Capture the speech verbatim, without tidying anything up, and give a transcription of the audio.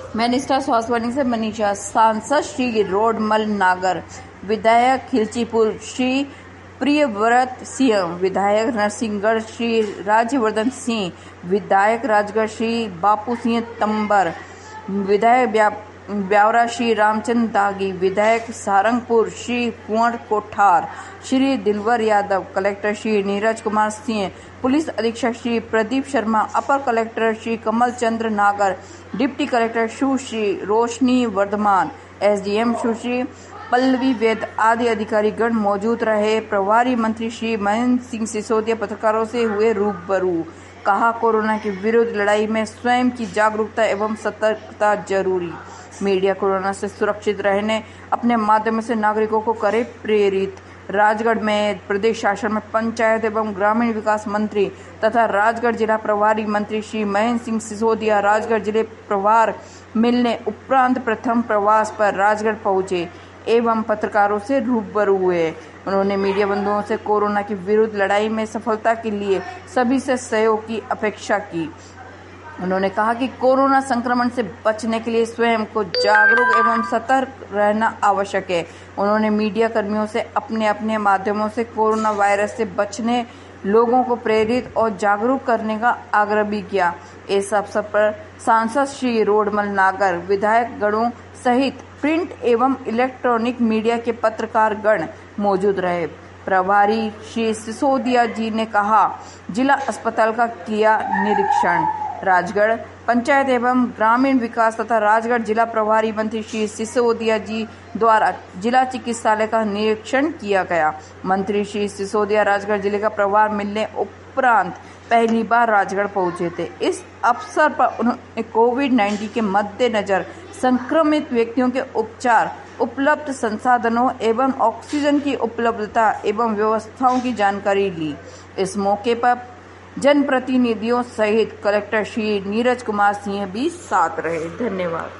मैं निष्ठा स्वास्थ्यवाणी से मनीषा। सांसद श्री रोडमल नागर, विधायक खिलचीपुर श्री प्रियव्रत सिंह, विधायक नरसिंहगढ़ श्री राज्यवर्धन सिंह, विधायक राजगढ़ श्री बापू सिंह तंबर, विधायक ब्यावरा श्री रामचंद्र दागी, विधायक सारंगपुर श्री कुंवर कोठार श्री दिलवर यादव, कलेक्टर श्री नीरज कुमार सिंह, पुलिस अधीक्षक श्री प्रदीप शर्मा, अपर collector Shri Kamal Chandra Nagar, deputy collector Sushri Roshni Vardhman, SDM Sushri Pallavi Ved आदि अधिकारी गण मौजूद रहे। प्रभारी मंत्री श्री महेंद्र सिंह सिसोदिया पत्रकारों से हुए रूबरू। कहा, कोरोना के विरुद्ध लड़ाई में स्वयं की जागरूकता एवं सतर्कता जरूरी। मीडिया कोरोना से सुरक्षित रहने अपने माध्यम से नागरिकों को करे प्रेरित। राजगढ़ में प्रदेश शासन में पंचायत एवं ग्रामीण विकास मंत्री तथा राजगढ़ जिला प्रभारी मंत्री श्री महेंद्र सिंह सिसोदिया राजगढ़ जिले प्रभार मिलने उपरांत प्रथम प्रवास पर राजगढ़ पहुंचे एवं पत्रकारों से रूबरू हुए। उन्होंने मीडिया बंधुओं से कोरोना के विरुद्ध लड़ाई में सफलता के लिए सभी से सहयोग की अपेक्षा की। उन्होंने कहा कि कोरोना संक्रमण से बचने के लिए स्वयं को जागरूक एवं सतर्क रहना आवश्यक है। उन्होंने मीडिया कर्मियों से अपने अपने माध्यमों से कोरोना वायरस से बचने लोगों को प्रेरित और जागरूक करने का आग्रह भी किया। इस अवसर पर सांसद श्री रोडमल नागर, विधायक गणों सहित प्रिंट एवं इलेक्ट्रॉनिक मीडिया के पत्रकार गण मौजूद रहे। प्रभारी श्री सिसोदिया जी ने कहा, जिला अस्पताल का किया निरीक्षण। राजगढ़ पंचायत एवं ग्रामीण विकास तथा राजगढ़ जिला प्रभारी मंत्री श्री सिसोदिया जी द्वारा जिला चिकित्सालय का निरीक्षण किया गया। मंत्री श्री सिसोदिया राजगढ़ जिले का प्रभार मिलने उपरांत पहली बार राजगढ़ पहुंचे थे। इस अवसर पर उन्होंने कोविड उन्नीस के मद्देनजर संक्रमित व्यक्तियों के उपचार, उपलब्ध संसाधनों एवं ऑक्सीजन की उपलब्धता एवं व्यवस्थाओं की जानकारी ली। इस मौके पर जनप्रतिनिधियों सहित कलेक्टर श्री नीरज कुमार सिंह भी साथ रहे। धन्यवाद।